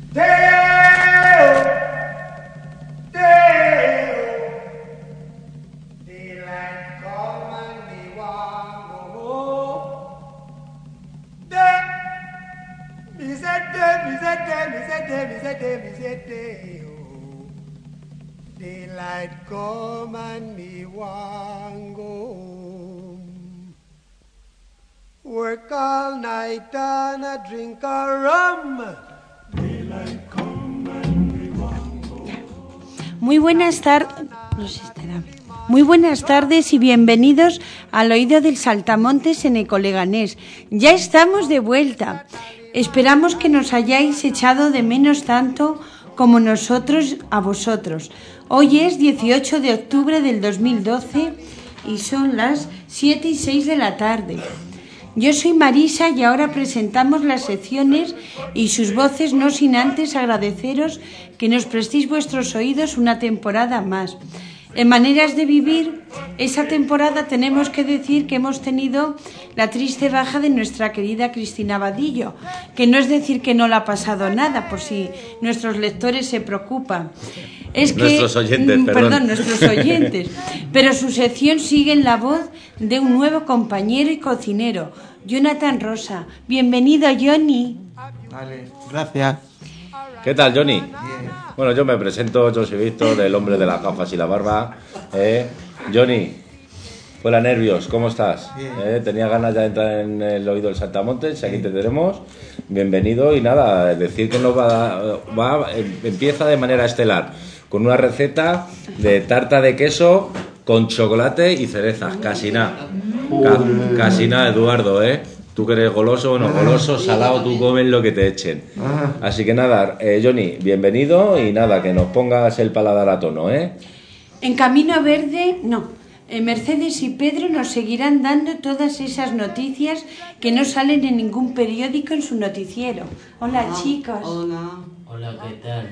Daylight come and me want go home. Work all night and a drink a rum. Daylight come and me want go home. Muy buenas tardes. No sé, estará. Muy buenas tardes y bienvenidos al oído del Saltamontes en Ecoleganés. Ya estamos de vuelta. Esperamos que nos hayáis echado de menos tanto como nosotros a vosotros. Hoy es 18 de octubre del 2012 y son las 7:06 de la tarde. Yo soy Marisa y ahora presentamos las secciones y sus voces, no sin antes agradeceros que nos prestéis vuestros oídos una temporada más. En Maneras de Vivir, esa temporada tenemos que decir que hemos tenido la triste baja de nuestra querida Cristina Vadillo, que no es decir que no le ha pasado nada, por si nuestros lectores se preocupan. Es que, nuestros oyentes, perdón. Nuestros oyentes. Pero su sección sigue en la voz de un nuevo compañero y cocinero, Jonathan Rosa. Bienvenido, Johnny. Vale, gracias. ¿Qué tal, Johnny? Bien. Bueno, yo me presento, yo soy Víctor, el hombre de las gafas y la barba. Johnny, fuera nervios, ¿cómo estás? Bien. Tenía ganas ya de entrar en el oído del Saltamontes, aquí te tenemos. Bienvenido y nada, decir que nos empieza de manera estelar, con una receta de tarta de queso con chocolate y cerezas, casi nada. Casi nada, Eduardo, Tú que eres goloso, bueno, goloso, salado, tú comes lo que te echen. Así que nada, Johnny, bienvenido y nada, que nos pongas el paladar a tono, En Camino Verde, Mercedes y Pedro nos seguirán dando todas esas noticias que no salen en ningún periódico en su noticiero. Hola, chicos. Hola, ¿qué tal?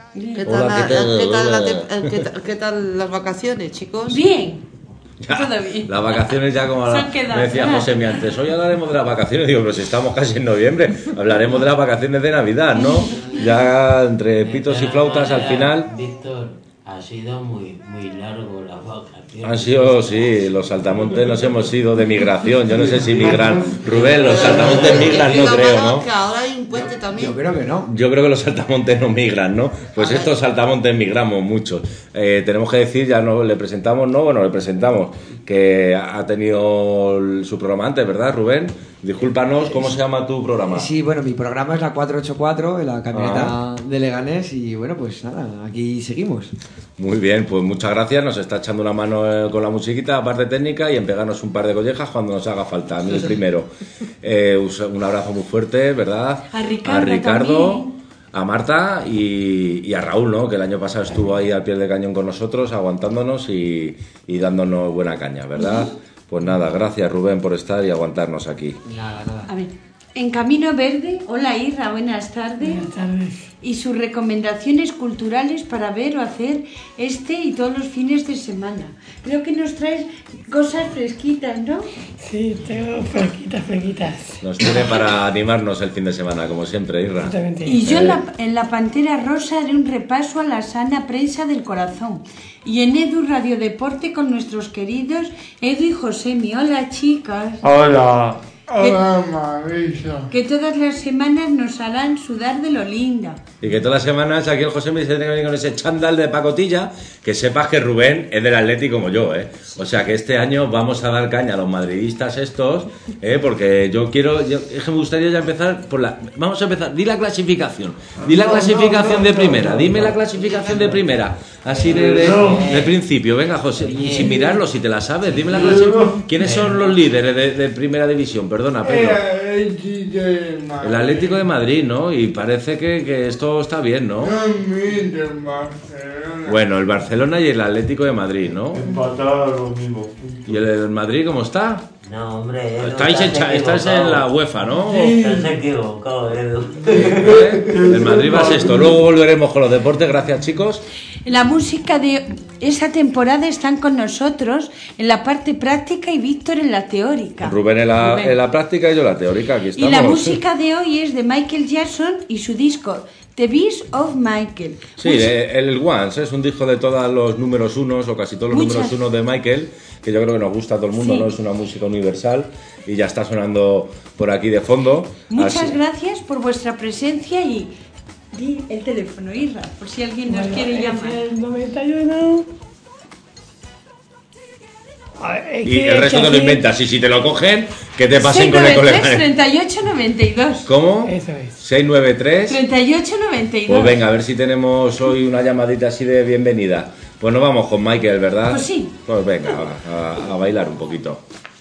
¿Qué tal las vacaciones, chicos? Bien. Ya, Todo bien. las vacaciones ya como Se han quedado. me decía José antes, hoy hablaremos de las vacaciones, digo, pero si estamos casi en noviembre, hablaremos de las vacaciones de Navidad, ¿no? Ya entre pitos y flautas al final. Víctor, ha sido muy largo las vacaciones. Han sido, sí, los saltamontes nos hemos ido de migración, yo no sé si migran, Rubén, los saltamontes migran, no creo, ¿no? Que ahora hay un puente también. Yo creo que no. Yo creo que los saltamontes no migran, ¿no? Pues estos saltamontes migramos mucho. Tenemos que decir, ya no le presentamos, le presentamos, que ha tenido su programa antes, ¿verdad, Rubén? Discúlpanos, ¿cómo se llama tu programa? Sí, bueno, mi programa es la 484, la camioneta de Leganés, y bueno, pues nada, aquí seguimos. Muy bien, pues muchas gracias, nos está echando una mano con la musiquita, parte técnica, y en pegarnos un par de collejas cuando nos haga falta, a mí el primero. Un abrazo muy fuerte, ¿verdad? A Ricardo a Marta y a Raúl, ¿no? Que el año pasado estuvo ahí al pie del cañón con nosotros, aguantándonos y dándonos buena caña, ¿verdad? Pues nada, gracias Rubén por estar y aguantarnos aquí. Nada. A ver, en Camino Verde, hola Irra, buenas tardes. Buenas tardes. Y sus recomendaciones culturales para ver o hacer este y todos los fines de semana. Creo que nos traes cosas fresquitas, ¿no? Sí, tengo fresquitas. Nos tiene para animarnos el fin de semana, como siempre, Irra. Exactamente. Y yo en la Pantera Rosa haré un repaso a la sana prensa del corazón. Y en Edu Radio Deporte con nuestros queridos Edu y Josemi. Hola, chicas. Hola Marisa. Que todas las semanas nos harán sudar de lo linda. Y que todas las semanas aquí el José me dice que venir con ese chándal de pacotilla, que sepas que Rubén es del Atlético como yo, O sea que este año vamos a dar caña a los madridistas estos, porque es que me gustaría ya empezar vamos a empezar, di la clasificación de primera, dime la clasificación de primera, así de principio, venga José, sin mirarlo, si te la sabes, dime la clasificación, ¿quiénes son los líderes de primera división? Perdona, Pedro. El Atlético de Madrid, ¿no? Y parece que esto está bien, ¿no? Bueno, el Barcelona y el Atlético de Madrid, ¿no? Empatados los mismos. ¿Y el Madrid cómo está? No, hombre, Estáis en la UEFA, ¿no? Estás equivocado, Edu. El Madrid va sexto. Luego volveremos con los deportes. Gracias, chicos. La música de esa temporada están con nosotros en la parte práctica y Víctor en la teórica. Rubén en la práctica y yo en la teórica. Aquí estamos. Y la música de hoy es de Michael Jackson y su disco The Beast of Michael. Sí, el Once es un disco de todos los números unos, o casi todos los números unos de Michael, que yo creo que nos gusta a todo el mundo, ¿no? Es una música universal y ya está sonando por aquí de fondo. Muchas gracias por vuestra presencia y di el teléfono, Irra, por si alguien nos quiere llamar. El 91. Y el resto te lo inventas, y si te lo cogen, que te pasen con el colega. 3892. ¿Cómo? Eso es. 693. 3892. Pues venga, a ver si tenemos hoy una llamadita así de bienvenida. Pues nos vamos con Michael, ¿verdad? Pues sí. Pues venga, a bailar un poquito.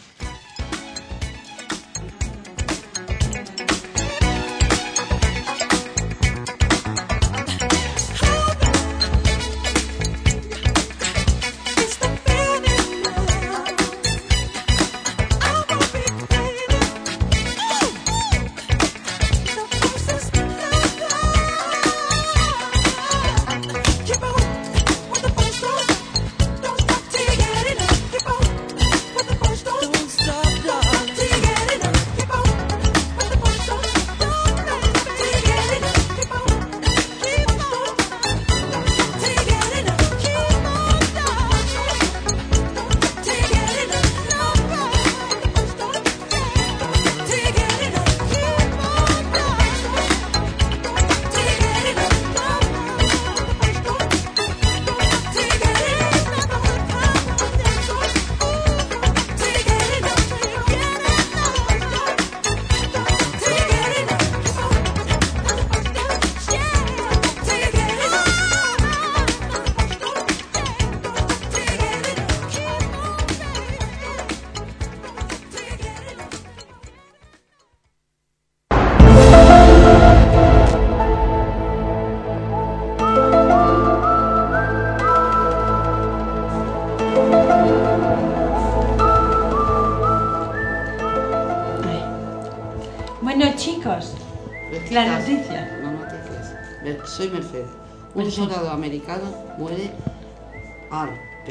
Bueno, chicos, la noticia. Las noticias. Soy Mercedes. Un soldado americano muere al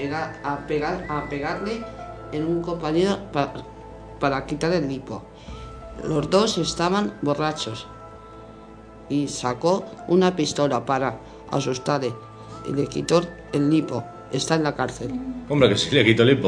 pegarle en un compañero para quitar el lipo. Los dos estaban borrachos y sacó una pistola para asustarle y le quitó el lipo. Está en la cárcel. Hombre, que sí le quitó el hipo.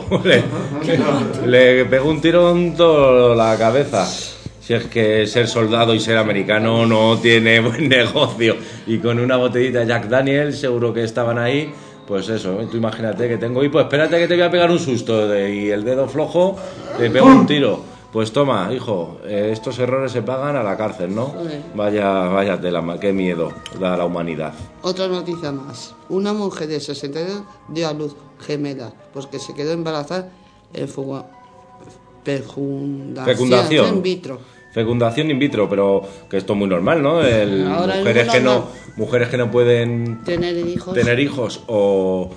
Le pegó un tirón toda la cabeza. Si es que ser soldado y ser americano no tiene buen negocio. Y con una botellita de Jack Daniels, seguro que estaban ahí. Pues eso, tú imagínate que tengo hipo, espérate que te voy a pegar un susto. Y el dedo flojo, le pego un tiro. Pues toma, hijo, estos errores se pagan a la cárcel, ¿no? Joder. Vaya tela, qué miedo da la humanidad. Otra noticia más. Una mujer de 62 dio a luz gemela porque se quedó embarazada en fecundación in vitro. Fecundación in vitro, pero que esto es muy normal, ¿no? Ahora Mujeres que no pueden tener hijos o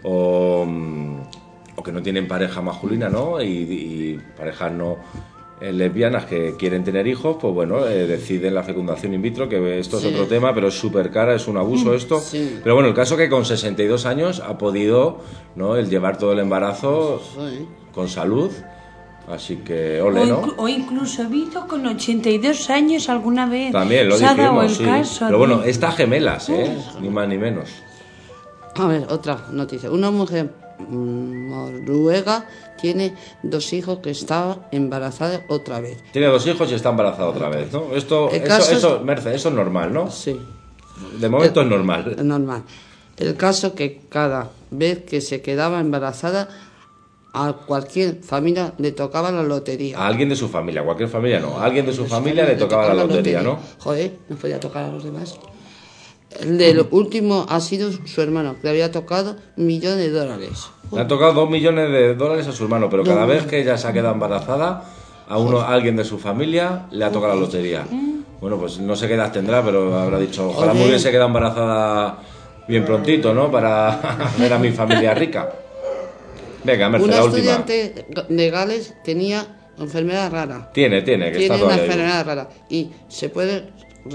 que no tienen pareja masculina, ¿no? Y parejas no lesbianas que quieren tener hijos, pues bueno, deciden la fecundación in vitro, que esto es otro tema, pero es súper cara, es un abuso esto. Sí. Pero bueno, el caso que con 62 años ha podido, ¿no?, el llevar todo el embarazo con salud. Así que ole, ¿no? O incluso he visto con 82 años alguna vez. También lo se ha dado dijimos, el caso. Pero bueno, estas gemelas, ni más ni menos. A ver, otra noticia. Una mujer noruega tiene 2 hijos que estaba embarazada otra vez. Tiene 2 hijos y está embarazada otra vez, ¿no? Merce, eso es normal, ¿no? Sí. De momento es normal. Es normal. El caso que cada vez que se quedaba embarazada, a cualquier familia le tocaba la lotería. A alguien de su familia, a cualquier familia no. A alguien de su familia le tocaba la lotería, ¿no? Joder, no podía tocar a los demás. El del último ha sido su hermano, que le había tocado $1.000.000. Le ha tocado $2 millones a su hermano, pero cada vez que ella se ha quedado embarazada, a alguien de su familia le ha tocado la lotería. Bueno, pues no sé qué edad tendrá, pero habrá dicho, ojalá me hubiese quedado embarazada bien prontito, ¿no? Para ver a mi familia rica. Venga, Merce, la última. Un estudiante de Gales tenía enfermedad rara. Tiene, que Tiene está una todavía vivo. enfermedad rara y se puede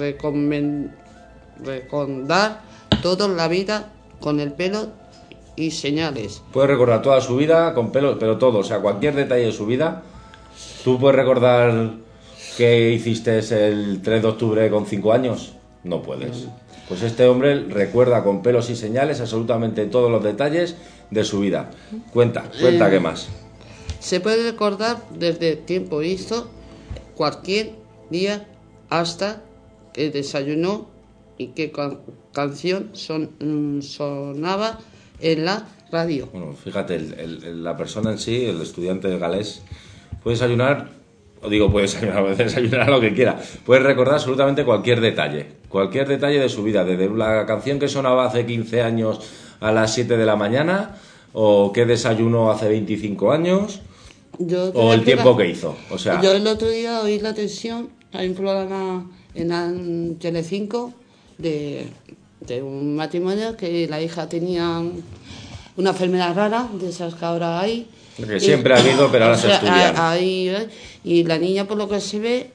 recordar toda la vida con el pelo y señales. Puede recordar toda su vida con pelo, pero todo, o sea, cualquier detalle de su vida. ¿Tú puedes recordar qué hiciste el 3 de octubre con 5 años? No puedes. Pues este hombre recuerda con pelos y señales absolutamente todos los detalles de su vida. Cuenta qué más. Se puede recordar desde tiempo visto, cualquier día, hasta que desayunó y qué canción sonaba en la radio. Bueno, fíjate, la persona en sí, el estudiante de galés, puede desayunar, puede desayunar lo que quiera, puede recordar absolutamente cualquier detalle de su vida, desde la canción que sonaba hace 15 años a las 7 de la mañana, o qué desayunó hace 25 años, o el tiempo que hizo. O sea, yo el otro día oí la atención, hay un programa en Telecinco de un matrimonio que la hija tenía una enfermedad rara, de esas que ahora hay. Que siempre ha habido, pero ahora se estudian. Y la niña, por lo que se ve,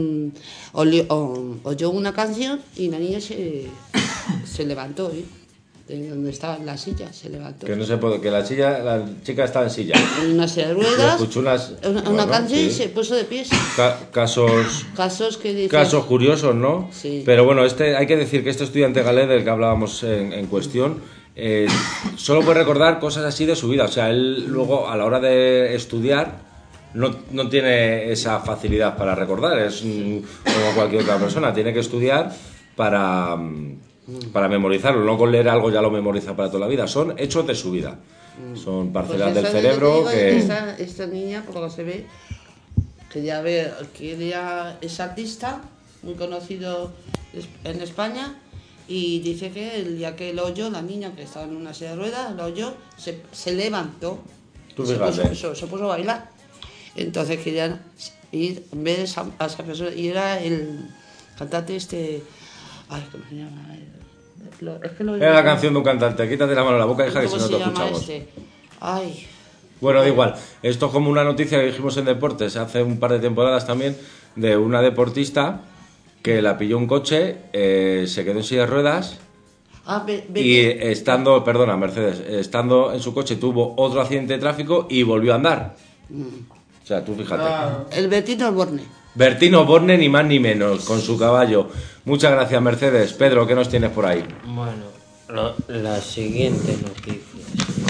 oyó una canción y la niña se levantó, de donde estaba en la silla, se levantó. Que no se puede, que la chica estaba en silla. En una silla de ruedas, escuchó una canción sí. y se puso de pies. Casos que dicen, casos curiosos, ¿no? Sí. Pero bueno, hay que decir que este estudiante galés del que hablábamos en cuestión, solo puede recordar cosas así de su vida. O sea, él luego a la hora de estudiar no tiene esa facilidad para recordar. Es como cualquier otra persona, tiene que estudiar para memorizarlo. No con leer algo ya lo memoriza para toda la vida. Son hechos de su vida. Son parcelas del cerebro que... Esta niña, por lo que se ve, que ya es artista, muy conocido en España, y dice que el día que lo oyó, la niña que estaba en una silla de ruedas, lo oyó, se levantó, se puso a bailar. Entonces querían ir a ver a esa persona, y era el cantante ¿cómo se llama? Era la canción de un cantante. Quítate la mano a la boca, hija, que si no te escuchamos. Bueno, da igual. Esto es como una noticia que dijimos en deportes hace un par de temporadas también, de una deportista que la pilló un coche, se quedó en silla de ruedas y Mercedes, estando en su coche tuvo otro accidente de tráfico y volvió a andar. O sea, tú fíjate. El Bertino Osborne. Bertino Osborne, ni más ni menos, con su caballo. Muchas gracias, Mercedes. Pedro, ¿qué nos tienes por ahí? Bueno, la siguiente noticia.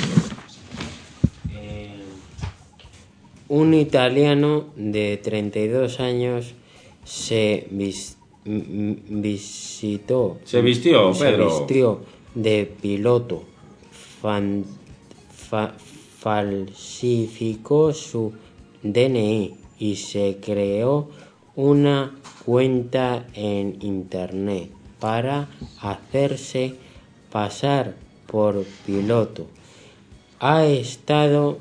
Un italiano de 32 años se vistió de piloto, falsificó su DNI y se creó una cuenta en internet para hacerse pasar por piloto. Ha estado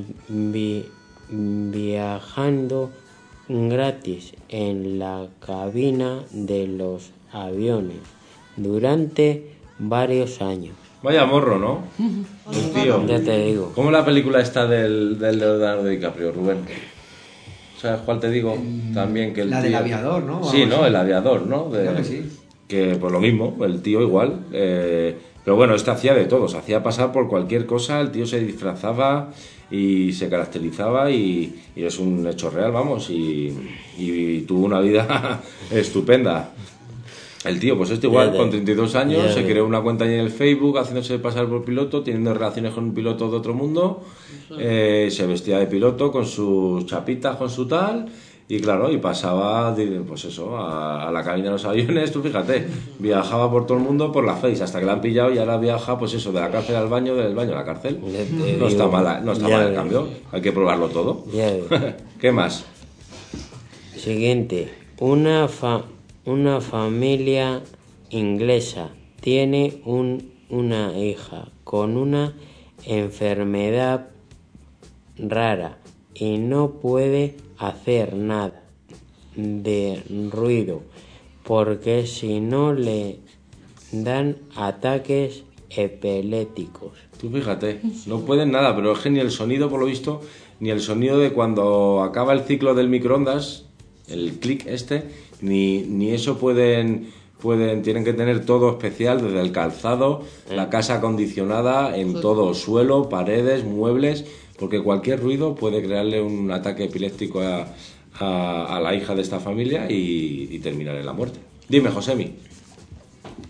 viajando gratis en la cabina de los aviones durante varios años. Vaya morro, ¿no? El tío. Ya te digo. ¿Cómo la película está del Leonardo DiCaprio, Rubén? ¿Sabes cuál te digo? También que el la tío... del aviador, ¿no? Sí, ¿no? El aviador, ¿no? Creo que sí. Que pues lo mismo, el tío igual. Pero bueno, este hacía de todo. Se hacía pasar por cualquier cosa. El tío se disfrazaba y se caracterizaba y es un hecho real, vamos. Y tuvo una vida estupenda. El tío, pues igual, con 32 años, se creó una cuenta en el Facebook haciéndose pasar por piloto, teniendo relaciones con un piloto de otro mundo, se vestía de piloto con sus chapitas, con su tal, y claro, y pasaba, pues eso, a la cabina de los aviones, tú fíjate, viajaba por todo el mundo por la Face, hasta que la han pillado y ahora viaja, pues eso, de la cárcel al baño, del baño a la cárcel. No está mal el cambio, hay que probarlo todo. ¿Qué más? Siguiente, una familia inglesa tiene una hija con una enfermedad rara y no puede hacer nada de ruido porque si no le dan ataques epilépticos. Tú fíjate, no pueden nada, pero es que ni el sonido, por lo visto, ni el sonido de cuando acaba el ciclo del microondas, el clic ni eso pueden, tienen que tener todo especial, desde el calzado, la casa acondicionada, en todo, suelo, paredes, muebles, porque cualquier ruido puede crearle un ataque epiléptico a la hija de esta familia y terminar en la muerte. Dime, Josemi.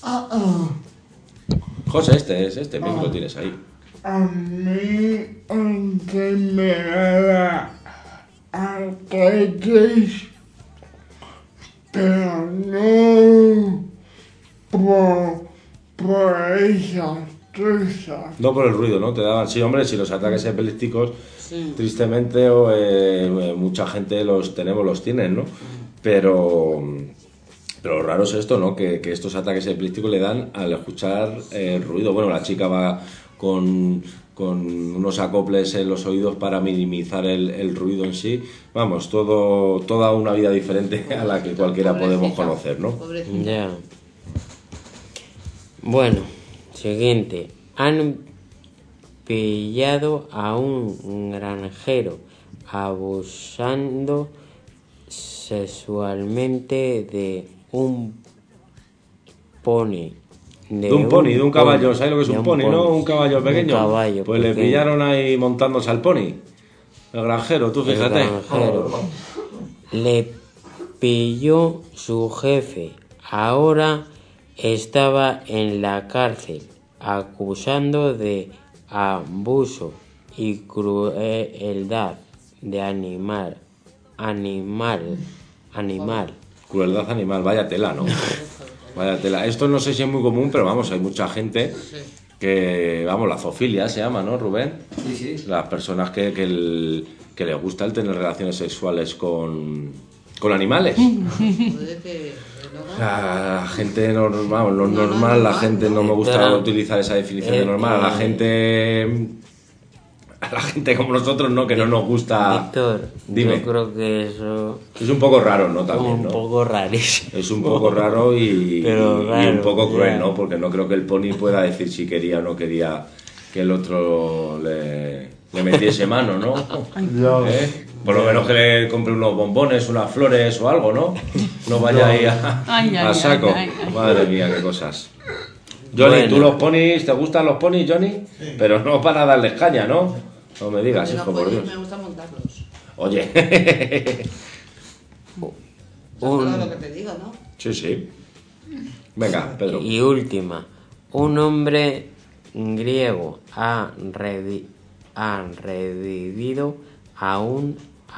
José, este micro tienes ahí. A mí, antes me daba artritis, pero no por esas cosas. No por el ruido, ¿no? Te daban, sí, hombre, si los ataques epilépticos, tristemente, mucha gente los tienen, ¿no? Pero lo raro es esto, ¿no? Que estos ataques epilépticos le dan al escuchar ruido. Bueno, la chica va con unos acoples en los oídos para minimizar el ruido en sí. Vamos, toda una vida diferente a la que cualquiera podemos conocer, ¿no? Ya. Bueno, siguiente. Han pillado a un granjero abusando sexualmente de un pony. De un caballo, ¿sabes lo que es un pony, no? Un caballo pequeño. Pues le pillaron ahí montándose al pony. El granjero, tú fíjate. El granjero. Le pilló su jefe. Ahora estaba en la cárcel acusando de abuso y crueldad de animal. Crueldad animal, vaya tela, ¿no? Vaya tela. Esto no sé si es muy común, pero vamos, hay mucha gente que, vamos, la zoofilia se llama, ¿no, Rubén? Sí. Las personas que les gusta el tener relaciones sexuales con animales. La gente normal, lo normal, la gente no me gusta utilizar esa definición de normal. A la gente como nosotros, ¿no? Que no nos gusta. Víctor, dime. Yo creo que eso es un poco raro, ¿no? También, ¿no? Un poco rarísimo. Es un poco raro y un poco cruel, ya. ¿no? Porque no creo que el pony pueda decir si quería o no quería que el otro le metiese mano, ¿no? ¿Eh? Por lo menos que le compre unos bombones, unas flores o algo, ¿no? No vaya ahí a saco. Madre mía, qué cosas. Johnny, bueno. ¿Tú los ponis, te gustan los ponis, Johnny? Sí. Pero no para darles caña, ¿no? No me digas, hijo, por Dios. Me gusta montarlos. Oye. Lo que te digo, ¿no? Sí. Venga, Pedro. Y última. Un hombre griego ha revivido a un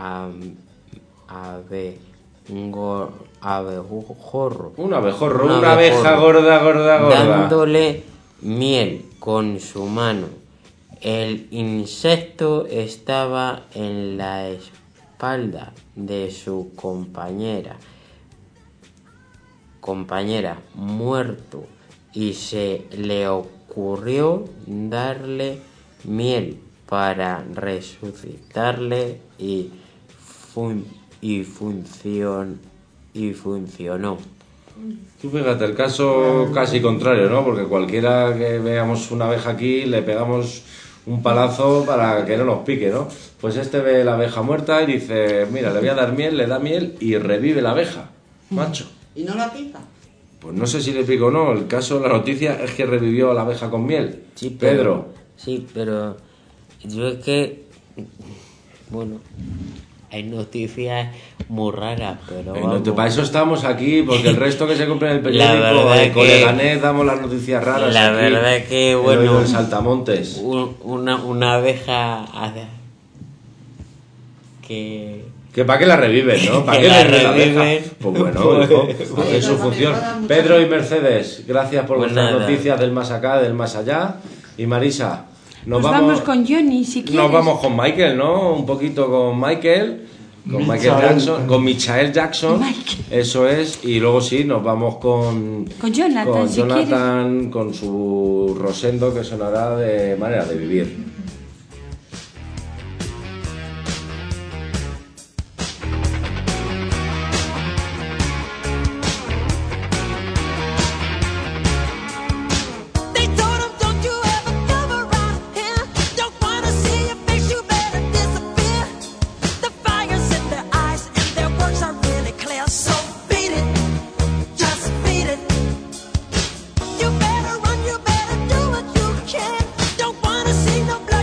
abejorro. Un abejorro, una abeja gorda. Dándole miel con su mano. El insecto estaba en la espalda de su compañera muerto y se le ocurrió darle miel para resucitarle y funcionó. Tú fíjate, el caso casi contrario, ¿no? Porque cualquiera que veamos una abeja aquí le pegamos un palazo para que no nos pique, ¿no? Pues este ve la abeja muerta y dice, mira, le voy a dar miel, le da miel y revive la abeja, macho. ¿Y no la pica? Pues no sé si le pica o no, el caso, la noticia es que revivió a la abeja con miel. Sí, Pedro. Sí, pero yo es que, bueno, hay noticias muy raras, pero vamos. Para eso estamos aquí, porque el resto que se compra en el periódico de Coleganés damos las noticias raras. La aquí, verdad que, bueno, en Saltamontes. Una abeja que para qué la reviven, ¿no? ¿Para qué la reviven? Pues bueno, hijo, hace su función. Pedro y Mercedes, gracias por vuestras noticias del más acá, del más allá. Y Marisa, nos vamos con Johnny, si quieres. Nos vamos con Michael, ¿no? Un poquito con Michael Jackson, con Michael Jackson, eso es, y luego sí, nos vamos con Jonathan, con su Rosendo, que sonará de Manera de Vivir. No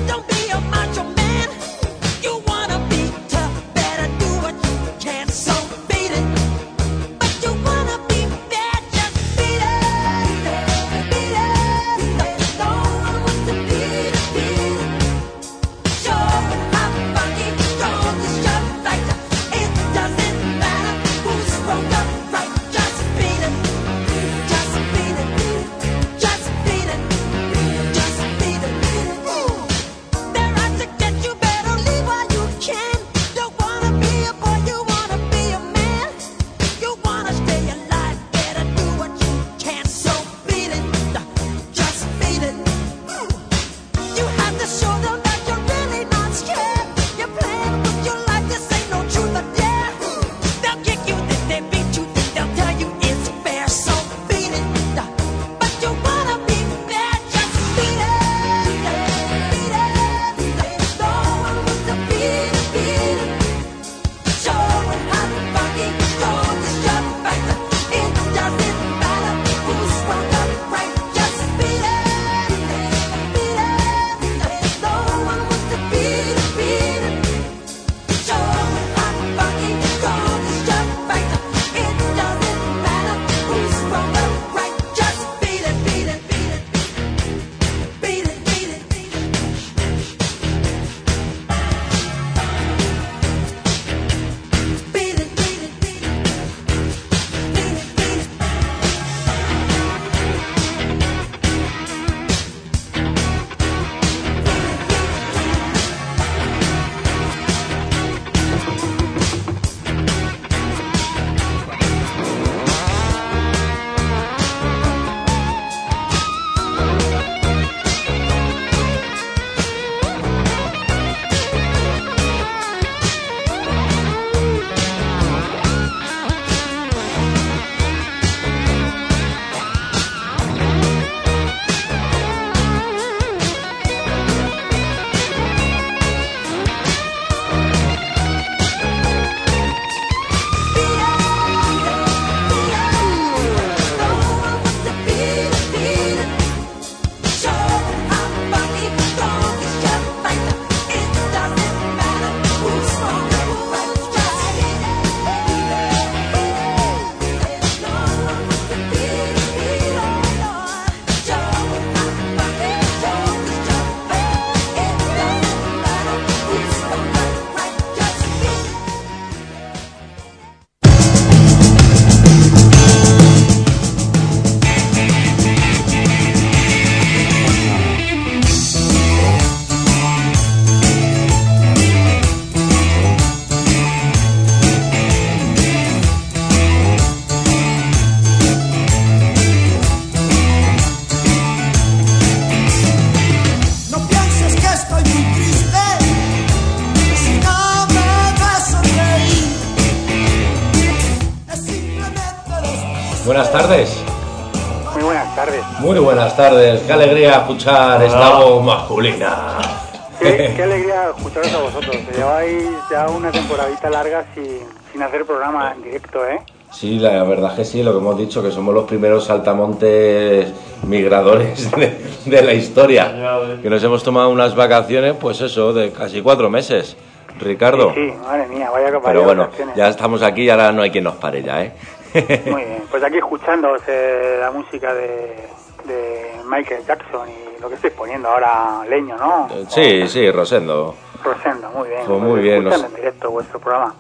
Buenas tardes. Muy buenas tardes. Muy buenas tardes. Qué alegría escuchar esta voz masculina. Qué alegría escucharos a vosotros. Lleváis ya una temporadita larga sin hacer programa en directo, ¿eh? Sí, la verdad es que sí, lo que hemos dicho, que somos los primeros saltamontes migradores de la historia. Que nos hemos tomado unas vacaciones, pues eso, de casi 4 meses. Ricardo. Sí, madre mía, vaya Pero bueno, vacaciones. ya estamos aquí y ahora no hay quien nos pare ya, ¿eh? Muy bien, pues aquí escuchando la música de Michael Jackson y lo que estáis poniendo ahora, Leño, ¿no? Sí, Rosendo. Rosendo, muy bien. Pues muy bien. Escuchando en directo vuestro programa.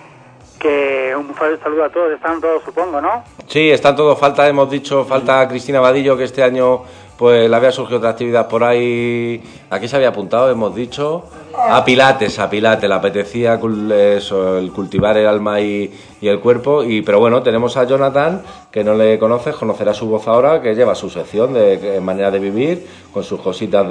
Que un saludo a todos, están todos, supongo, ¿no? Sí, están todos, hemos dicho, falta Cristina Vadillo, que este año pues le había surgido otra actividad por ahí. Aquí se había apuntado, hemos dicho. A Pilates, le apetecía el cultivar el alma y el cuerpo. Pero bueno, tenemos a Jonathan, que no le conoces, conocerá su voz ahora, que lleva su sección de manera de vivir, con sus cositas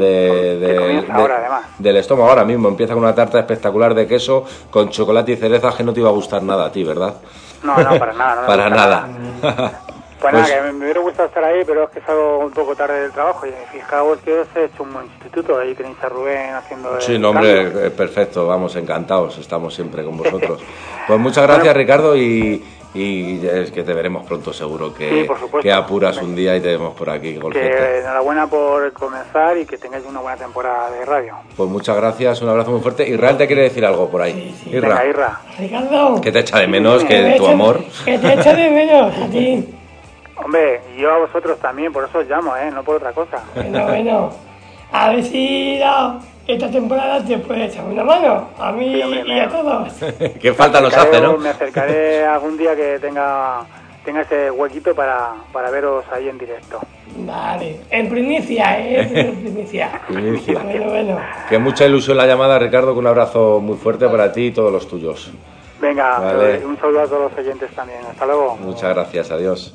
del estómago. Ahora mismo empieza con una tarta espectacular de queso con chocolate y cerezas, que no te iba a gustar nada a ti, ¿verdad? No, para nada. Para nada. Pues nada, que me hubiera gustado estar ahí, pero es que salgo un poco tarde del trabajo. Y fijaos que os he hecho un buen instituto, ahí tenéis a Rubén haciendo... Sí, no, hombre, perfecto, vamos, encantados, estamos siempre con vosotros. Pues muchas gracias, Ricardo, y es que te veremos pronto seguro, que apuras un día y te vemos por aquí. Que enhorabuena por comenzar y que tengáis una buena temporada de radio. Pues muchas gracias, un abrazo muy fuerte. Israel te quiere decir algo por ahí. Sí. Irra. Venga, Irra. Ricardo. Que te echa de menos, que tu amor. Que te echa de menos a ti. Hombre, y yo a vosotros también, por eso os llamo, no por otra cosa. Bueno, a ver si esta temporada te puede echar una mano, a mí Sí, hombre, y a todos. Qué falta nos hace, ¿no? Me acercaré algún día que tenga ese huequito para veros ahí en directo. Vale, en primicia, en primicia. Bueno. Que mucha ilusión la llamada, Ricardo, que un abrazo muy fuerte para ti y todos los tuyos. Venga, vale. Un saludo a todos los oyentes también. Hasta luego. Muchas gracias, adiós.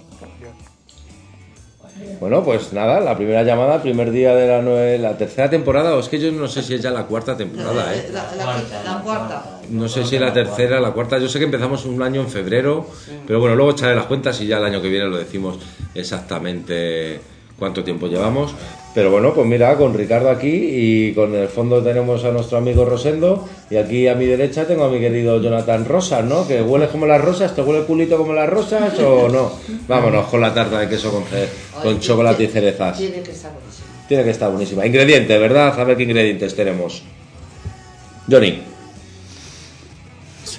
Bueno, pues nada, la primera llamada, primer día de la tercera temporada, o es que yo no sé si es ya la cuarta temporada, ¿eh? La cuarta. No sé si la tercera, la cuarta, yo sé que empezamos un año en febrero, pero bueno, luego echaré las cuentas y ya el año que viene lo decimos exactamente cuánto tiempo llevamos. Pero bueno, pues mira, con Ricardo aquí y con el fondo tenemos a nuestro amigo Rosendo y aquí a mi derecha tengo a mi querido Jonathan Rosas, ¿no? Que huele como las rosas, ¿te huele el culito como las rosas o no? Vámonos con la tarta de queso con chocolate y cerezas. Tiene que estar buenísima. Tiene que estar buenísima. Ingredientes, ¿verdad? A ver qué ingredientes tenemos. Johnny. Sí.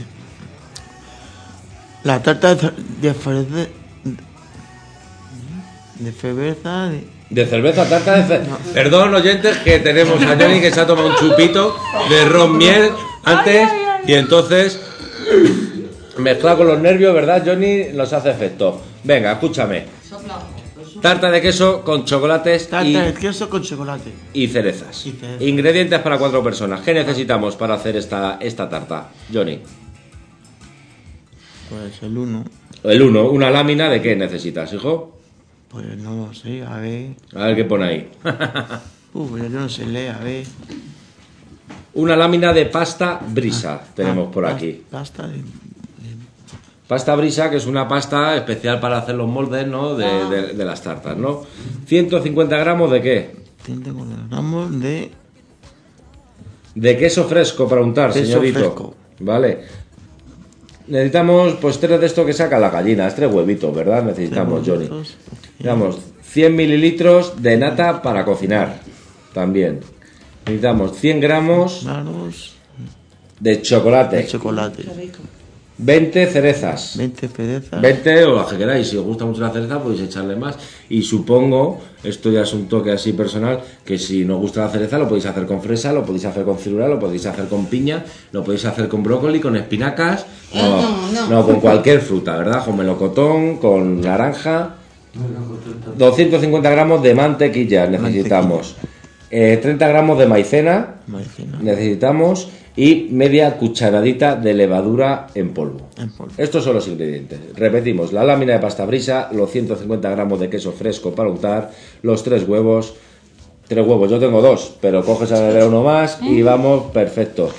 La tarta de cerveza. De cerveza, tarta de cerveza. Perdón, oyentes, que tenemos a Johnny que se ha tomado un chupito de ron miel antes y entonces mezclado con los nervios, ¿verdad, Johnny? Nos hace efecto. Venga, escúchame. Tarta de queso con chocolates de queso con chocolate y cerezas. Ingredientes para 4 personas. ¿Qué necesitamos para hacer esta tarta, Johnny? Pues el 1. El 1, una lámina de qué necesitas, hijo. Pues no lo sé, a ver. A ver qué pone ahí. Yo no sé leer, a ver. Una lámina de pasta brisa tenemos por aquí. Pasta brisa, que es una pasta especial para hacer los moldes, ¿no? De las tartas, ¿no? 150 gramos de qué? 150 gramos de queso fresco para untar, señorito. Fresco. Vale. Necesitamos, pues 3 de esto que saca la gallina, 3 huevitos, ¿verdad? Necesitamos, Johnny. Necesitamos 100 mililitros de nata para cocinar, también. Necesitamos 100 gramos de chocolate. 20 cerezas. 20 o las que queráis. Si os gusta mucho la cereza, podéis echarle más. Y supongo, esto ya es un toque así personal, que si no os gusta la cereza, lo podéis hacer con fresa, lo podéis hacer con ciruela, lo podéis hacer con piña, lo podéis hacer con brócoli, con espinacas. No, con cualquier fruta, ¿verdad? Con melocotón, con naranja. 250 gramos de mantequilla necesitamos. 30 gramos de maicena. Necesitamos. Y media cucharadita de levadura en polvo. Estos son los ingredientes. Repetimos, la lámina de pasta brisa, los 150 gramos de queso fresco para untar, los 3 huevos. 3 huevos, yo tengo 2, pero coges a beber uno más y vamos, perfecto.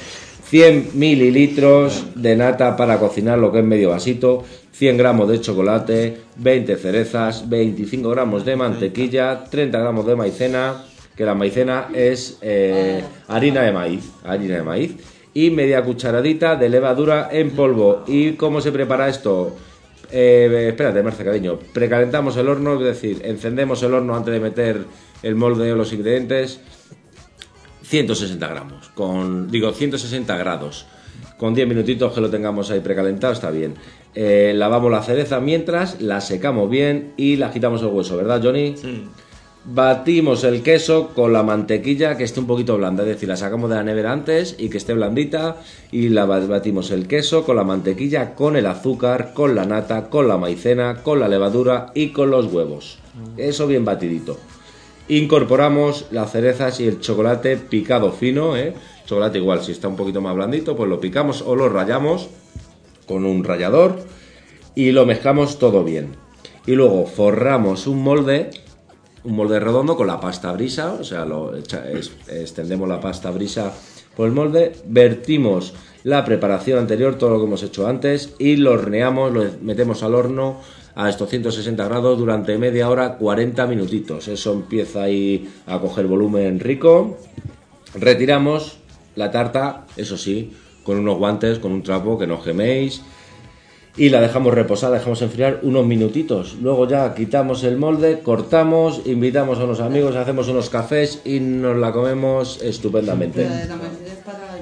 100 mililitros de nata para cocinar, lo que es medio vasito, 100 gramos de chocolate, 20 cerezas, 25 gramos de mantequilla, 30 gramos de maicena, que la maicena es harina de maíz, y media cucharadita de levadura en polvo. ¿Y cómo se prepara esto? Espérate, Marce, cariño. Precalentamos el horno, es decir, encendemos el horno antes de meter el molde o los ingredientes. 160 gramos, 160 grados. Con 10 minutitos que lo tengamos ahí precalentado está bien. Lavamos la cereza mientras, la secamos bien y la quitamos el hueso, ¿verdad, Johnny? Sí. Batimos el queso con la mantequilla que esté un poquito blanda, es decir, la sacamos de la nevera antes y que esté blandita, y la batimos el queso con la mantequilla, con el azúcar, con la nata, con la maicena, con la levadura y con los huevos. Eso bien batidito. Incorporamos las cerezas y el chocolate picado fino, chocolate igual, si está un poquito más blandito, pues lo picamos o lo rallamos con un rallador y lo mezclamos todo bien. Y luego forramos un molde redondo con la pasta brisa, o sea, extendemos la pasta brisa por el molde, vertimos la preparación anterior, todo lo que hemos hecho antes, y lo horneamos, lo metemos al horno a estos 160 grados durante media hora, 40 minutitos. Eso empieza ahí a coger volumen rico. Retiramos la tarta, eso sí, con unos guantes, con un trapo, que no os queméis, y la dejamos reposar, dejamos enfriar unos minutitos. Luego ya quitamos el molde, cortamos, invitamos a unos amigos, hacemos unos cafés y nos la comemos estupendamente. La maicena es para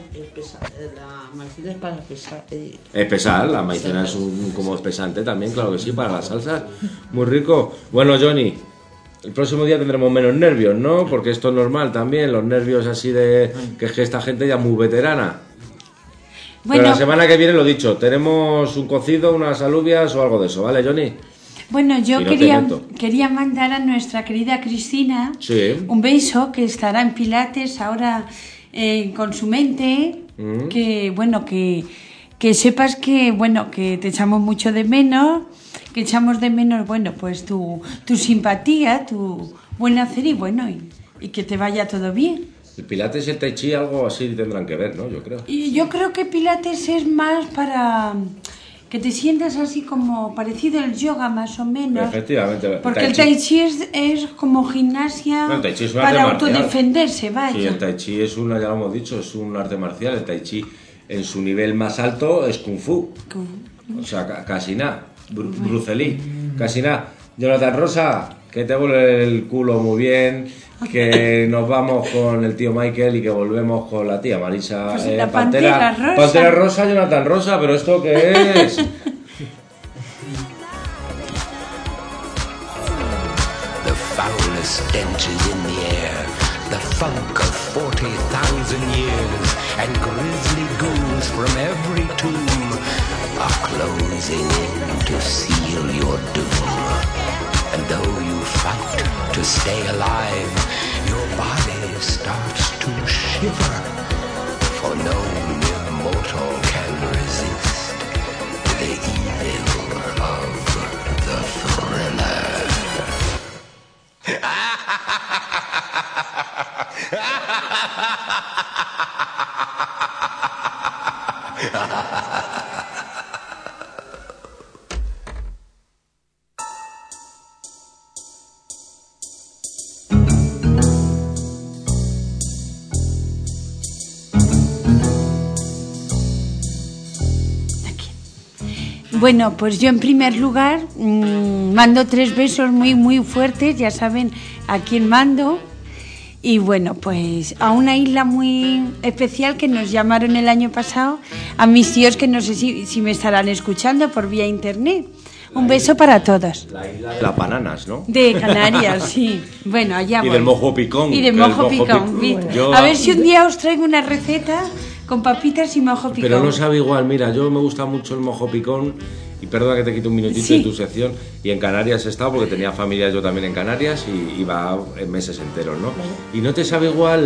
pesar. Espesar, la maicena es como espesante también, claro que sí, para las salsas. Muy rico. Bueno, Johnny, el próximo día tendremos menos nervios, ¿no? Porque esto es normal también, los nervios así de... que es que esta gente ya es muy veterana. Bueno, pero la semana que viene, lo dicho, tenemos un cocido, unas alubias o algo de eso, ¿vale, Johnny? Bueno, yo Y no quería mandar a nuestra querida Cristina un beso, que estará en Pilates ahora con su mente, que bueno, que sepas que bueno, que te echamos mucho de menos, que echamos de menos, bueno, pues tu simpatía, tu buen hacer y bueno, y que te vaya todo bien. El Pilates y el Tai Chi algo así tendrán que ver, ¿no? Yo creo. Y yo creo que Pilates es más para que te sientas así como parecido al yoga más o menos. Efectivamente. Porque el Tai Chi es como gimnasia el Tai Chi es un para arte marcial. autodefenderse, vaya. Sí, el Tai Chi es ya lo hemos dicho, es un arte marcial. El Tai Chi en su nivel más alto es Kung Fu. O sea, casi nada. Bruce Lee, casi nada. Jonathan Rosa, que te vuelve el culo muy bien, que nos vamos con el tío Michael y que volvemos con la tía Marisa. Pues la Pantera Rosa. Pantera Rosa, Jonathan Rosa, pero ¿esto qué es? The foulest stench is in the air, the funk of 40,000 years, and grisly ghouls from every tomb are closing in to seal your doom. And though you fight to stay alive, your body starts to shiver, for no immortal can resist the evil of the thriller. Bueno, pues yo en primer lugar mando 3 besos muy muy fuertes, ya saben a quién mando. Y bueno, pues a una isla muy especial que nos llamaron el año pasado, a mis tíos que no sé si me estarán escuchando por vía internet. Un beso para todos. La isla de las bananas, ¿no? De Canarias, sí. Bueno, allá voy. Y del mojo picón. Y del mojo picón. A ver si un día os traigo una receta con papitas y mojo picón. Pero no sabe igual, mira, yo me gusta mucho el mojo picón, y perdona que te quito un minutito de tu sección, y en Canarias he estado porque tenía familia yo también en Canarias y iba en meses enteros, ¿no? Y no te sabe igual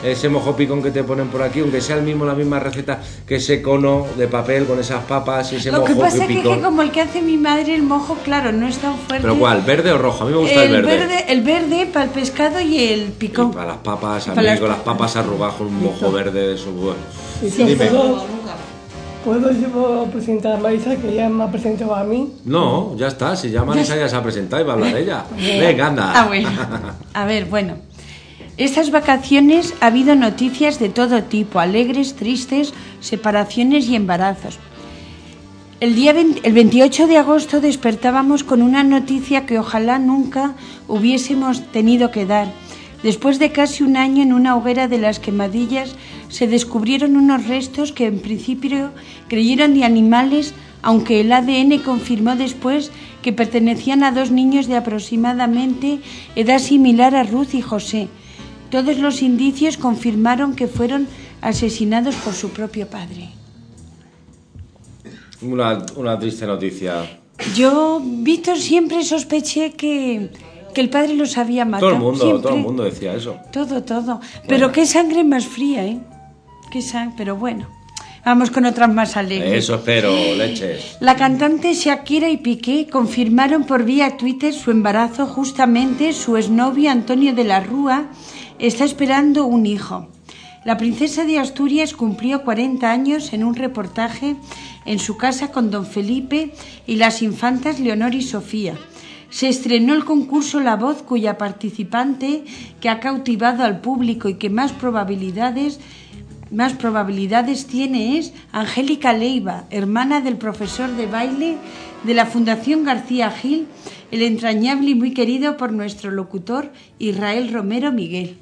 ese mojo picón que te ponen por aquí, aunque sea la misma receta que ese cono de papel con esas papas y ese Lo mojo que pasa picón. es que como el que hace mi madre, el mojo, claro, no es tan fuerte. ¿Pero cuál? ¿Verde o rojo? A mí me gusta el verde. El verde para el pescado y el picón. Y para las papas, a Para mí las con las papas arrugadas con un mojo verde de eso, bueno. Dime. ¿Puedo yo presentar a Marisa, que ya me ha presentado a mí? No, ya está, si ya Marisa ya se ha presentado y va a hablar de ella. Venga, anda. Ah, bueno. A ver, bueno. Estas vacaciones ha habido noticias de todo tipo, alegres, tristes, separaciones y embarazos. El 28 de agosto despertábamos con una noticia que ojalá nunca hubiésemos tenido que dar. Después de casi un año en una hoguera de las Quemadillas se descubrieron unos restos que en principio creyeron de animales, aunque el ADN confirmó después que pertenecían a 2 niños de aproximadamente edad similar a Ruth y José. Todos los indicios confirmaron que fueron asesinados por su propio padre. Una triste noticia. Yo, Víctor, siempre sospeché que el padre los había matado. Todo el mundo decía eso. Todo. Pero qué sangre más fría, ¿eh? Pero bueno, vamos con otras más alegres. Eso espero, leches. La cantante Shakira y Piqué confirmaron por vía Twitter su embarazo. Justamente su exnovio Antonio de la Rúa está esperando un hijo. La princesa de Asturias cumplió 40 años en un reportaje en su casa con don Felipe y las infantas Leonor y Sofía. Se estrenó el concurso La Voz, cuya participante que ha cautivado al público y que más probabilidades tiene es Angélica Leiva, hermana del profesor de baile de la Fundación García Gil, el entrañable y muy querido por nuestro locutor Israel Romero Miguel.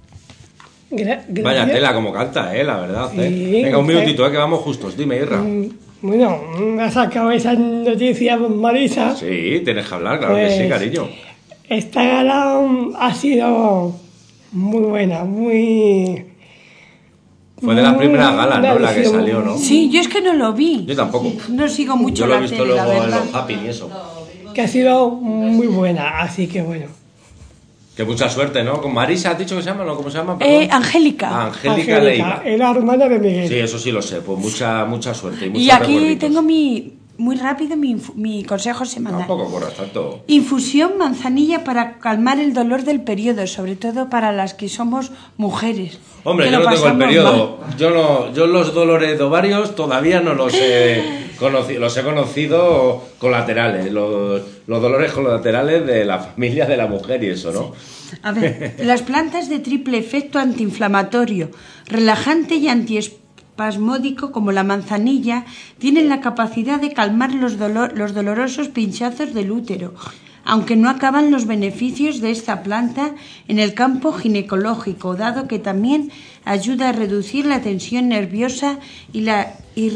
Vaya tela como canta, la verdad. Sí, Venga, un minutito, que vamos justos. Dime, Irra. Bueno, me ha sacado esa noticia Marisa. Sí, tienes que hablar, claro que sí, cariño. Esta gala ha sido muy buena, muy... Fue de las primeras galas, ¿no? La que salió, ¿no? Sí, yo es que no lo vi. Yo tampoco. No sigo mucho la la tele, tele, la luego en verdad. los Happy y eso. Que ha sido muy buena, así que bueno. Que mucha suerte, ¿no? Con Marisa, ¿has dicho que se llama? ¿No? ¿Cómo se llama? Angélica. Angélica Leiva. Era hermana de Miguel. Sí, eso sí lo sé. Pues mucha suerte. Y, Y aquí tengo muy rápido mi consejo semanal. Tampoco corras tanto. Infusión manzanilla para calmar el dolor del periodo, sobre todo para las que somos mujeres. Hombre, yo no tengo el periodo. Yo los dolores de ovarios todavía no los he conocido. Los he conocido colaterales. Los dolores colaterales de la familia de la mujer y eso, ¿no? A ver, las plantas de triple efecto antiinflamatorio, relajante y antiespasmódico como la manzanilla tienen la capacidad de calmar los dolorosos pinchazos del útero, aunque no acaban los beneficios de esta planta en el campo ginecológico, dado que también ayuda a reducir la tensión nerviosa y la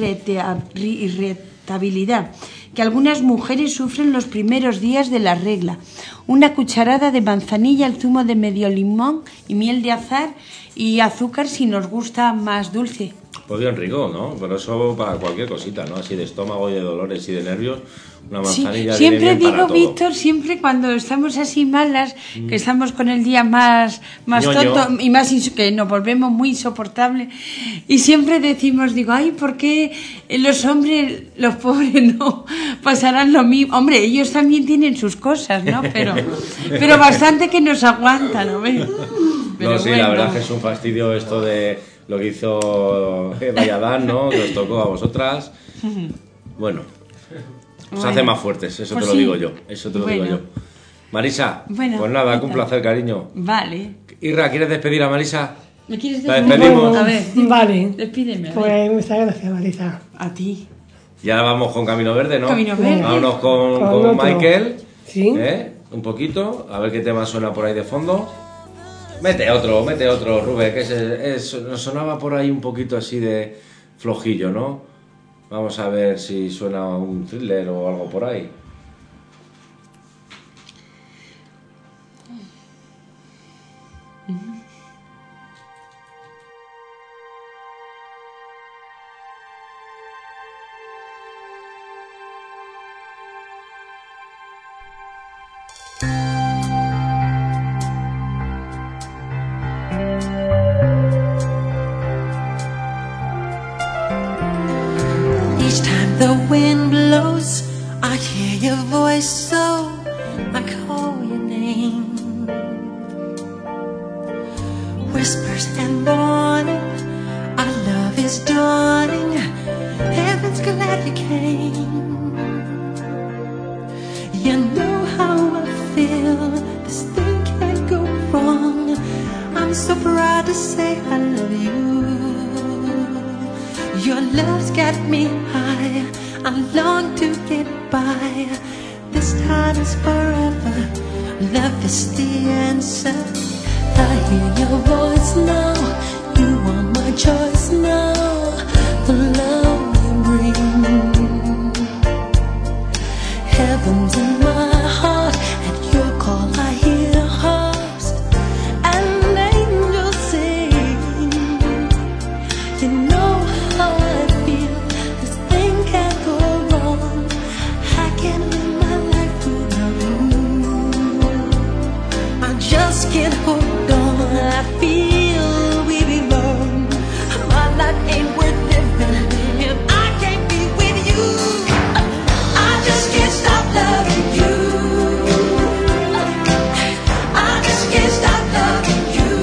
irritabilidad que algunas mujeres sufren los primeros días de la regla. Una cucharada de manzanilla, el zumo de medio limón y miel de azahar y azúcar si nos gusta más dulce. Pues bien rico, ¿no? Pero eso para cualquier cosita, ¿no? Así de estómago y de dolores y de nervios, una manzanilla. Sí, siempre viene bien digo, para todo. Víctor, siempre cuando estamos así malas, que estamos con el día más Ñoño. tonto y más que nos volvemos muy insoportables, y siempre decimos, digo, ay, ¿por qué los hombres, los pobres, no pasarán lo mismo? Hombre, ellos también tienen sus cosas, ¿no? Pero bastante que nos aguantan, ¿no? No, sí, la verdad es que es un fastidio esto de lo que hizo Valladán, ¿no? Que os tocó a vosotras. Bueno, os hace más fuertes, eso Pues te lo sí. digo yo. Eso te lo digo yo. Marisa, Bueno, pues nada, Víctor. un placer, cariño. Vale. Irra, ¿quieres despedir a Marisa? ¿Me quieres La despedir? despedimos. A ver, Vale. despídeme. a ver. Pues muchas gracias, Marisa. A ti. Y ahora vamos con Camino Verde, ¿no? Camino Verde. Vámonos con otro. Michael. Sí. Un poquito, a ver qué tema suena por ahí de fondo. Mete otro, Rubén, que nos sonaba por ahí un poquito así de flojillo, ¿no? Vamos a ver si suena un thriller o algo por ahí. Whispers and warning, our love is dawning. Heaven's glad you came. You know how I feel. This thing can't go wrong. I'm so proud to say I love you. Your love's got me high. I long to get by. This time is forever. Love is the answer. I hear your voice now. You are my choice now. The love you bring. Heaven's in my heart. At your call I hear harps and angels sing. You know how I feel. This thing can't go wrong. I can't live my life without you. I just can't hold on. I feel we belong. My life ain't worth living if I can't be with you. I just can't stop loving you. I just can't stop loving you.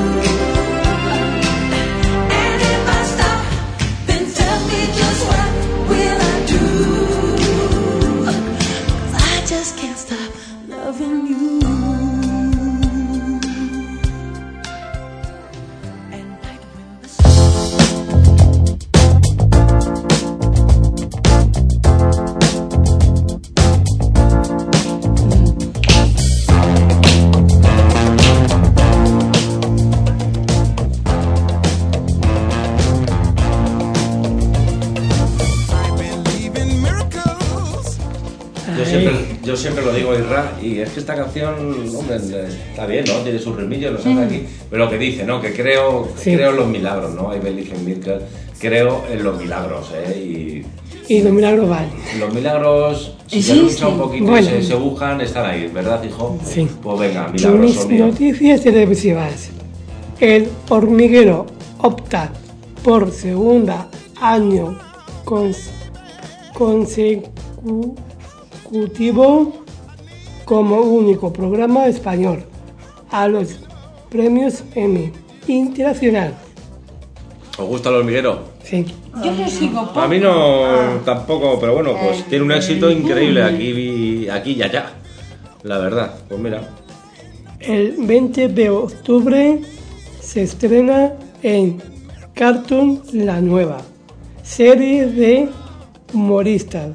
And if I stop, then tell me just what will I do? 'Cause I just can't stop loving you. Yo siempre lo digo, Isra, y es que esta canción, hombre, está bien, ¿no? Tiene sus ritmillos, los hace aquí, pero lo que dice, ¿no? Que creo en los milagros, ¿no? I believe in miracles, creo en los milagros, ¿eh? Y los milagros van. Los milagros, si se lucha un poquito bueno, y se buscan, están ahí, ¿verdad, hijo? Sí. Pues venga, milagros son míos. Noticias televisivas. El hormiguero opta por segundo año consecutivo como único programa español a los premios Emmy Internacional. ¿Os gusta el hormiguero? Sí. Yo lo sigo poco. A mí no, tampoco, pero bueno, pues tiene un éxito increíble aquí y allá, la verdad. Pues mira. El 20 de octubre se estrena en Cartoon La Nueva, serie de humoristas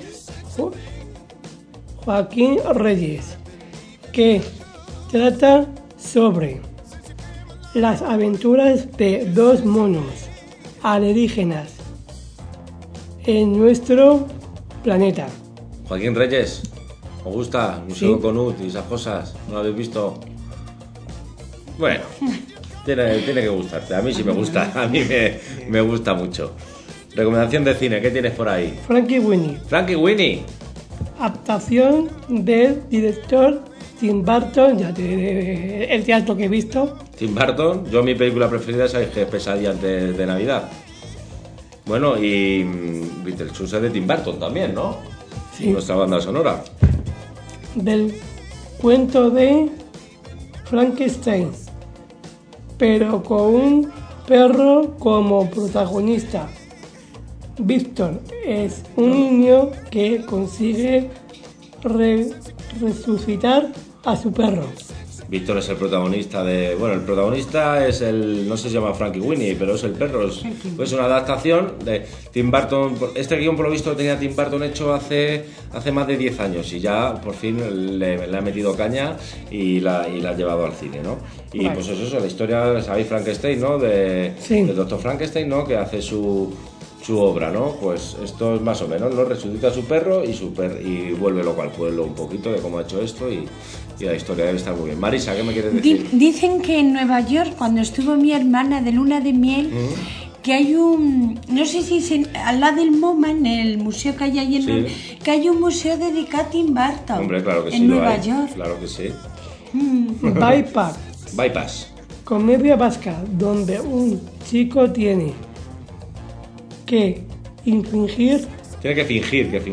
Joaquín Reyes, que trata sobre las aventuras de dos monos alienígenas en nuestro planeta. Joaquín Reyes, ¿os gusta? Museo Conut y esas cosas, ¿no lo habéis visto? Bueno, tiene que gustarte, a mí sí me gusta, a mí me gusta mucho. Recomendación de cine, ¿qué tienes por ahí? Frankie Winnie. Frankie Winnie. Adaptación del director Tim Burton, el teatro que he visto. Tim Burton, yo mi película preferida es Pesadilla antes de Navidad. Bueno, y Beetlejuice es de Tim Burton también, ¿no? Sí. Nuestra banda sonora. Del cuento de Frankenstein, pero con un perro como protagonista. Víctor es un niño que consigue resucitar a su perro. Víctor es el protagonista de... Bueno, el protagonista es el... No sé si se llama Frankie Winnie, pero es el perro. Es una adaptación de Tim Burton. Este guión, por lo visto, lo tenía Tim Burton hecho hace más de 10 años. Y ya, por fin, le ha metido caña y la ha llevado al cine, ¿no? Y vale. Pues eso, la historia, ¿sabéis? Frankenstein, ¿no? Del Dr. Frankenstein, ¿no? Que hace su obra, ¿no? Pues esto es más o menos, ¿no? Resucita a su perro y vuelve loco al pueblo un poquito de cómo ha hecho esto y la historia debe estar muy bien. Marisa, ¿qué me quieres decir? Dicen que en Nueva York, cuando estuvo mi hermana de luna de miel, que hay un... No sé si es al lado del MoMA, en el museo que hay ahí en que hay un museo dedicado a Tim Burton. Hombre, claro que sí. En Nueva York. Claro que sí. Bypass. Comedia vasca, donde un chico tiene que fingir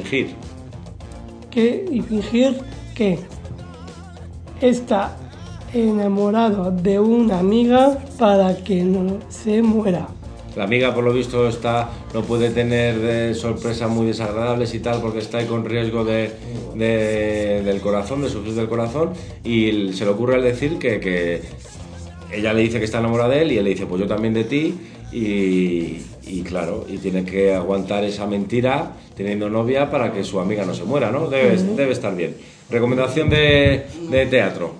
que está enamorado de una amiga para que no se muera. La amiga, por lo visto, no puede tener sorpresas muy desagradables y tal, porque está ahí con riesgo del corazón, de sufrir del corazón, y se le ocurre al decir que ella le dice que está enamorada de él y él le dice, pues yo también de ti, y claro, y tiene que aguantar esa mentira teniendo novia para que su amiga no se muera, ¿no? Debe estar bien. Recomendación de teatro.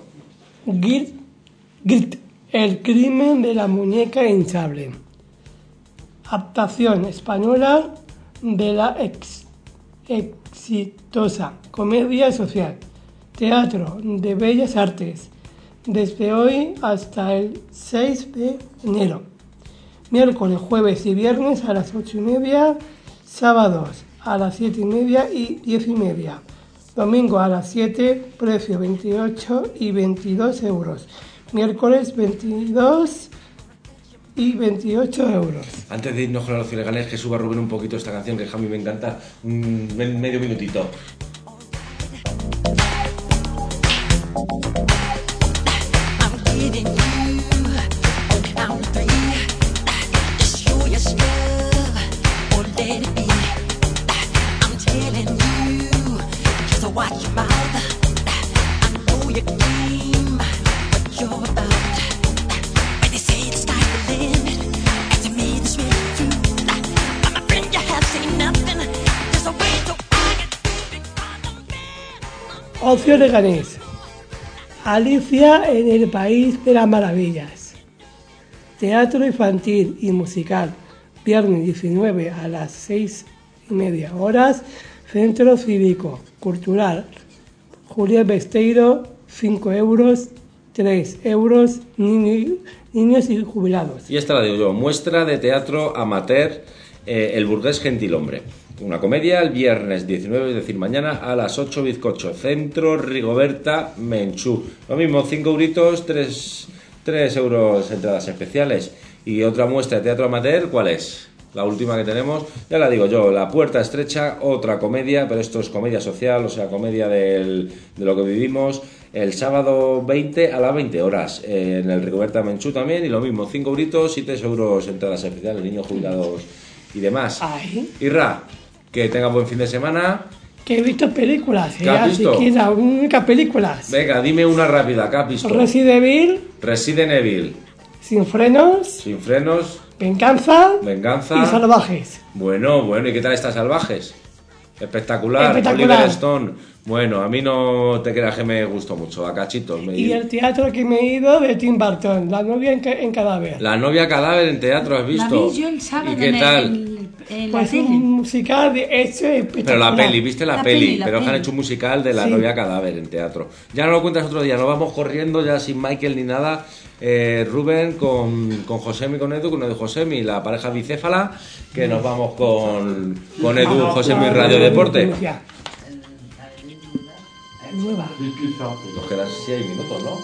Grit, el crimen de la muñeca hinchable. Adaptación española de la exitosa comedia social. Teatro de Bellas Artes. Desde hoy hasta el 6 de enero. Miércoles, jueves y viernes a las 8:30. Sábados a las 7:30 y 10:30. Domingo a las 7, precio 28 y 22 euros. Miércoles 22 y 28 euros. Antes de irnos con los Leganés, que suba Rubén un poquito esta canción que a mí me encanta, medio minutito. Ocio Leganés. Alicia en el País de las Maravillas. Teatro infantil y musical. Viernes 19 a las 6:30 horas. Centro Cívico Cultural Julián Besteiro, 5 euros, 3 euros, niños y jubilados. Y esta la digo yo, muestra de teatro amateur, El burgués gentilhombre. Una comedia el viernes 19, es decir, mañana a las 8, bizcocho. Centro Rigoberta Menchú. Lo mismo, 5 euritos, 3 euros entradas especiales. Y otra muestra de teatro amateur, ¿cuál es? La última que tenemos, ya la digo yo, La puerta estrecha, otra comedia, pero esto es comedia social, o sea, comedia de lo que vivimos, el sábado 20 a las 20 horas, en el Rigoberta Menchú también, y lo mismo, 5 euritos y 3 euros entradas especiales, niños jubilados y demás. Ay. Irra, que tenga buen fin de semana. Que he visto películas, ¿Qué has visto? Así que las únicas películas. Venga, dime una rápida, ¿qué has visto? Resident Evil. Sin frenos. Venganza. Y Salvajes. Bueno, ¿y qué tal estas Salvajes? Espectacular. Oliver Stone. Bueno, a mí no te creas que me gustó mucho, a cachitos. Y el teatro que me he ido de Tim Burton, La novia en cadáver. La novia cadáver en teatro, ¿has visto? La vi yo el sábado. ¿Y qué tal? Pues un musical hecho espectacular. Pero la peli, ¿viste la peli? Pero han hecho un musical de La novia cadáver en teatro. Ya no lo cuentas otro día, nos vamos corriendo ya sin Michael ni nada. Rubén con Josemi, con Edu Josemi, la pareja bicéfala, que nos vamos con Edu, Josemi Radio Deporte. Nueva. Nos quedan 6 minutos, ¿no?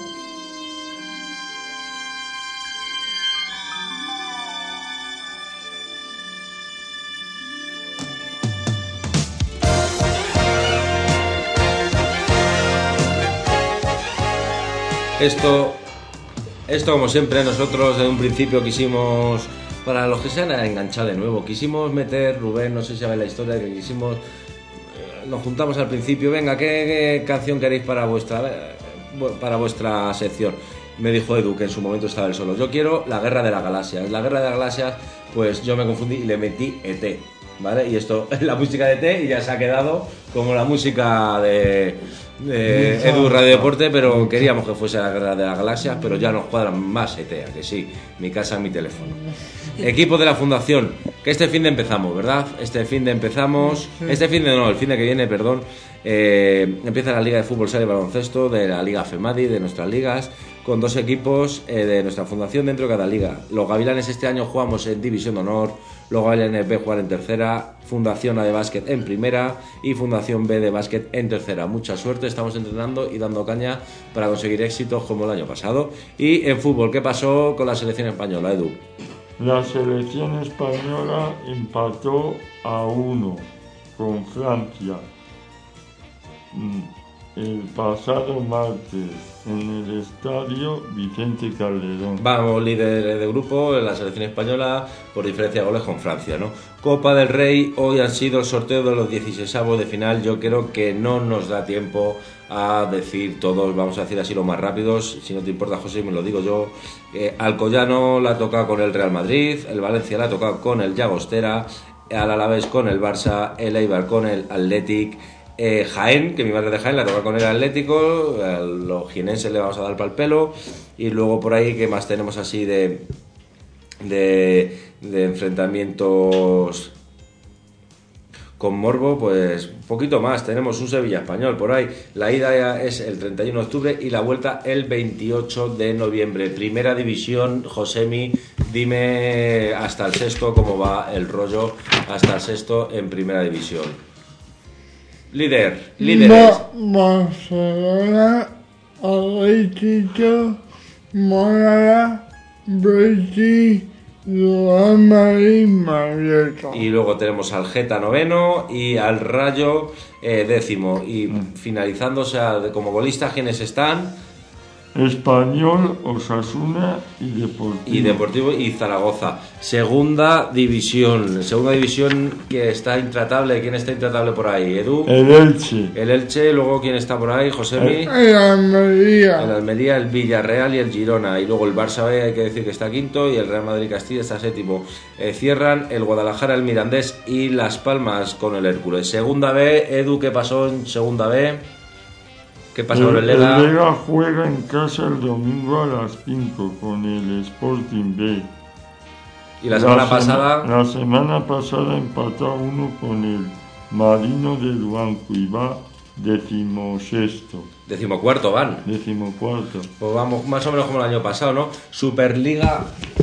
Esto como siempre, nosotros desde un principio quisimos, para los que se han enganchado de nuevo, quisimos meter, Rubén, no sé si sabes la historia, que quisimos, nos juntamos al principio, venga, ¿qué canción queréis para vuestra sección? Me dijo Edu, que en su momento estaba él solo, yo quiero La Guerra de las Galaxias. La Guerra de las Galaxias, pues yo me confundí y le metí ET, ¿vale? Y esto es la música de ET y ya se ha quedado como la música de Edu Radio Deporte, pero queríamos que fuese La Guerra de las Galaxias, pero ya nos cuadran más ET, que sí, mi casa, mi teléfono. Equipo de la Fundación, que este fin de empezamos, ¿verdad? El fin de que viene, perdón, empieza la Liga de Fútbol Sala y Baloncesto de la Liga FEMADI, de nuestras ligas, con 2 equipos de nuestra fundación dentro de cada liga. Los Gavilanes este año jugamos en División de Honor, los Gavilanes B jugar en tercera, Fundación A de Básquet en primera y Fundación B de Básquet en tercera. Mucha suerte, estamos entrenando y dando caña para conseguir éxitos como el año pasado. Y en fútbol, ¿qué pasó con la selección española, Edu? La selección española empató a 1 con Francia. el pasado martes en el estadio Vicente Calderón. Vamos, líder de grupo en la selección española por diferencia de goles con Francia, ¿no? Copa del Rey, hoy han sido el sorteo de los 16avos de final. Yo creo que no nos da tiempo a decir todos, vamos a decir así los más rápidos. Si no te importa, José, me lo digo yo. Alcoyano la ha tocado con el Real Madrid, el Valencia la ha tocado con el Llagostera, al Alavés con el Barça, el Eibar con el Athletic, Jaén, que mi madre de Jaén la toca con el Atlético, a los jienenses le vamos a dar pa'l pelo, y luego por ahí, ¿qué más tenemos así de enfrentamientos con morbo? Pues un poquito más, tenemos un Sevilla Español por ahí, la ida ya es el 31 de octubre y la vuelta el 28 de noviembre. Primera división, Josemi, dime hasta el sexto cómo va el rollo, hasta el sexto en primera división. Líderes. Barcelona, Atlético, Málaga, Betis, Real Madrid, Mallorca. Y luego tenemos al Geta noveno y al Rayo décimo. Y finalizando, o sea, como golistas, ¿quiénes están? Español, Osasuna y Deportivo y Zaragoza. Segunda división que está intratable. ¿Quién está intratable por ahí, Edu? El Elche. Luego, ¿quién está por ahí, Josemi? El Almería, el Villarreal y el Girona. Y luego el Barça B, hay que decir que está quinto, y el Real Madrid Castilla está séptimo. Cierran el Guadalajara, el Mirandés y Las Palmas con el Hércules. Segunda B, Edu, ¿qué pasó en Segunda B? ¿Qué pasa con el Lega? El Lega juega en casa el domingo a las 5 con el Sporting B. ¿Y la semana pasada? La semana pasada empató 1 con el Marino de Duanco y va 16º. 14º van. 14º. Pues vamos más o menos como el año pasado, ¿no? Superliga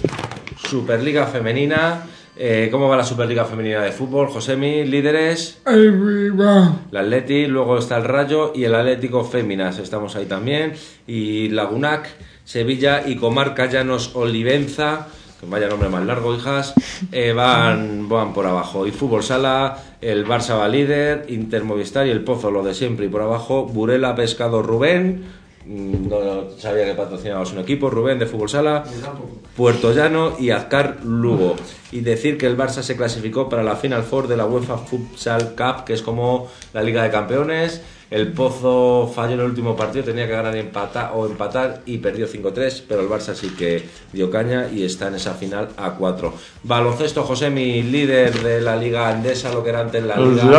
femenina. ¿Cómo va la Superliga Femenina de Fútbol, Josemi? Líderes. El Bilbao. El Atleti, luego está el Rayo y el Atlético Féminas. Estamos ahí también. Y Lagunac, Sevilla y Comarca Llanos Olivenza. Que vaya nombre más largo, hijas. Van por abajo. Y Fútbol Sala, el Barça va líder, Inter Movistar y el Pozo, lo de siempre. Y por abajo, Burela Pescado Rubén. No sabía que patrocinabas un equipo, Rubén, de Fútbol Sala, Puerto Llano y Azcar Lugo. Y decir que el Barça se clasificó para la Final Four de la UEFA Futsal Cup, que es como la Liga de Campeones. El Pozo falló en el último partido, tenía que ganar y empatar y perdió 5-3, pero el Barça sí que dio caña y está en esa final a 4. Baloncesto, Josemi, líder de la Liga Andesa, lo que era antes la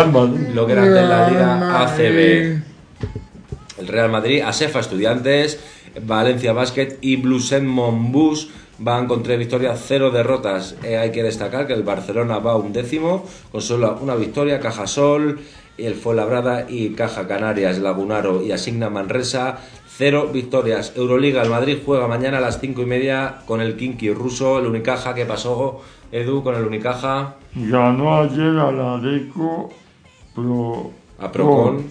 Liga ACB. El Real Madrid, Asefa Estudiantes, Valencia Basket y Blusen Monbus van con 3 victorias, 0 derrotas. Hay que destacar que el Barcelona va 11º con solo una victoria. Cajasol, el Fuenlabrada y Caja Canarias, Lagunaro y Asigna Manresa, 0 victorias. Euroliga, el Madrid juega mañana a las 5:30 con el Kinky ruso. El Unicaja, ¿qué pasó, Edu, con el Unicaja? Ganó ayer a la Deco Procon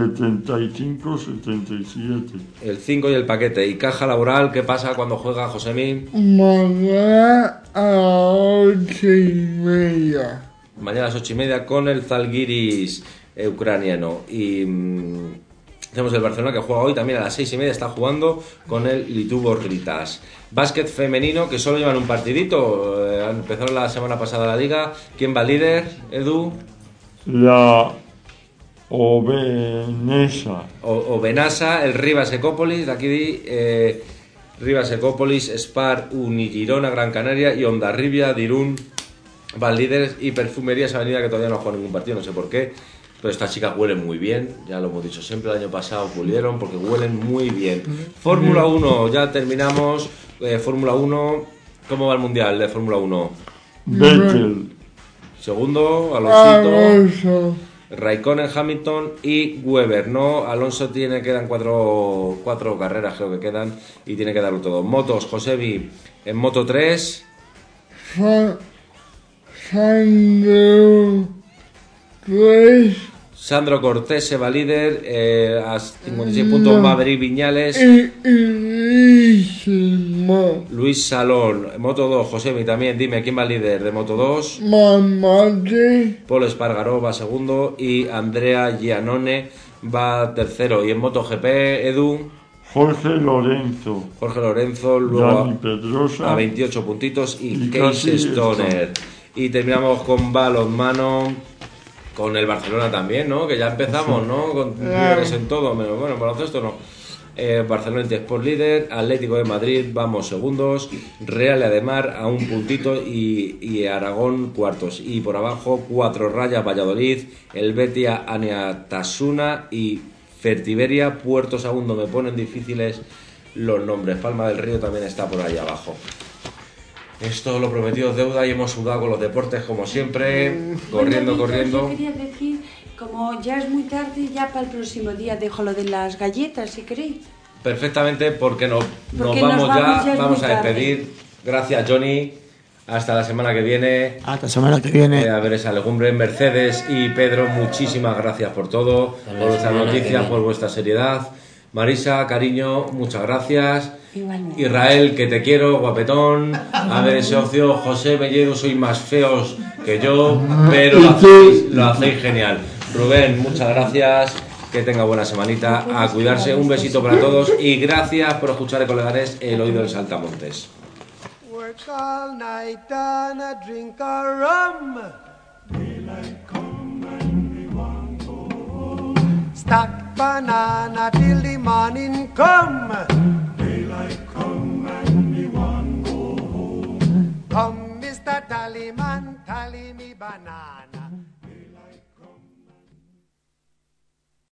75-77. El 5 y el paquete. Y Caja Laboral, ¿qué pasa cuando juega, Josemi? Mañana a las 8:30. Mañana a las 8:30 con el Zalgiris ucraniano. Y tenemos el Barcelona, que juega hoy también a las 6:30, está jugando con el Litubos Ritas. Básquet femenino, que solo llevan un partidito. Empezaron la semana pasada la liga. ¿Quién va líder, Edu? La Obenesa. Obenasa, el Rivas Ecópolis, de aquí Rivas Ecópolis, Spar, Unigirona, Gran Canaria y Hondarribia, Dirún van líderes. Y Perfumerías Avenida, que todavía no ha jugado ningún partido, no sé por qué, pero estas chicas huelen muy bien, ya lo hemos dicho siempre, el año pasado pulieron porque huelen muy bien. Fórmula 1, ya terminamos. Fórmula 1, ¿cómo va el Mundial de Fórmula 1? Vettel. Segundo, Alonsito, Raikkonen, Hamilton y Weber, ¿no? Alonso quedan cuatro carreras, creo que quedan, y tiene que darlo todo. Motos, Josebi, en Moto 3. Sandro Cortés se va líder, a 56 puntos. Maverick Viñales. Luis Salón. Moto 2, Josemi también. Dime, ¿quién va líder de Moto 2? Paul Espargaró va segundo y Andrea Giannone va tercero. Y en MotoGP, Edu, Jorge Lorenzo, luego Dani Pedrosa, a 28 puntitos y y Casey Casey Stoner. Y terminamos con balonmano, con el Barcelona también, ¿no? Que ya empezamos, ¿no? Con líderes en todo, menos bueno, baloncesto no. Barcelona Sport líder, Atlético de Madrid, vamos segundos, Real Ademar a un puntito y Aragón cuartos. Y por abajo, 4 rayas, Valladolid, el Betia, Aneatasuna y Fertiberia, Puerto Segundo. Me ponen difíciles los nombres. Palma del Río también está por ahí abajo. Esto lo prometido es deuda y hemos sudado con los deportes como siempre, corriendo. Yo quería decir, como ya es muy tarde, ya para el próximo día dejo lo de las galletas, si queréis. Perfectamente, porque nos Porque vamos ya es vamos muy a tarde. despedir. Gracias, Johnny. Hasta la semana que viene. Hasta la semana que viene. A ver esa legumbre. Mercedes y Pedro, muchísimas gracias por todo, por vuestras noticias, por vuestra seriedad. Marisa, cariño, muchas gracias. Igualmente. Israel, que te quiero, guapetón. A ver ese ocio. José Belledo, sois más feos que yo, pero lo hacéis genial. Rubén, muchas gracias. Que tenga buena semanita. A cuidarse. Un besito para todos. Y gracias por escuchar Ecoleganés, el oído del Saltamontes. Work all night and a drink a rum. Daylight come and we want go home. Stack banana till the morning come.